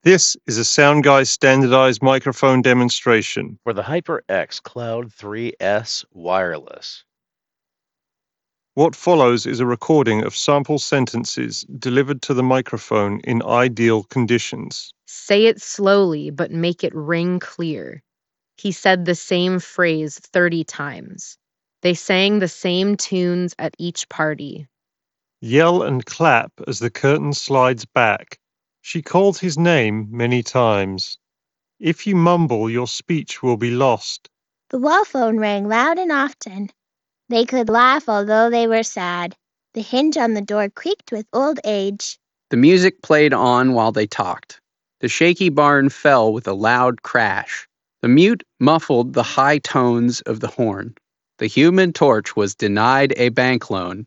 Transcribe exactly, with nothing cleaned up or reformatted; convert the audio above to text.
This is a SoundGuy standardized microphone demonstration. For the HyperX Cloud three S Wireless. What follows is a recording of sample sentences delivered to the microphone in ideal conditions. Say it slowly, but make it ring clear. He said the same phrase thirty times. They sang the same tunes at each party. Yell and clap as the curtain slides back. She called his name many times. If you mumble, your speech will be lost. The wall phone rang loud and often. They could laugh although they were sad. The hinge on the door creaked with old age. The music played on while they talked. The shaky barn fell with a loud crash. The mute muffled the high tones of the horn. The Human Torch was denied a bank loan.